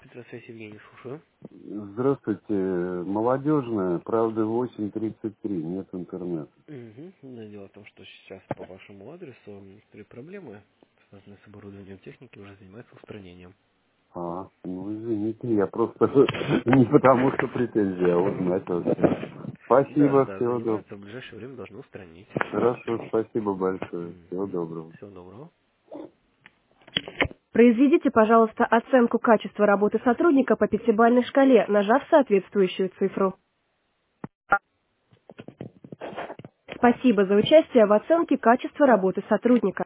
Здравствуйте, Евгений, слушаю. Здравствуйте. Молодежная, правда, 8:33, нет интернета. Дело в том, что сейчас по вашему адресу некоторые проблемы, связанные с оборудованием техники, уже занимаются устранением. Ну извините, я просто не потому, что претензия, а вот начал. Да, Спасибо, да, всего доброго. занимаются, в ближайшее время должны устранить. Хорошо, спасибо большое. Всего доброго. Всего доброго. Произведите, пожалуйста, оценку качества работы сотрудника по пятибалльной шкале, нажав соответствующую цифру. Спасибо за участие в оценке качества работы сотрудника.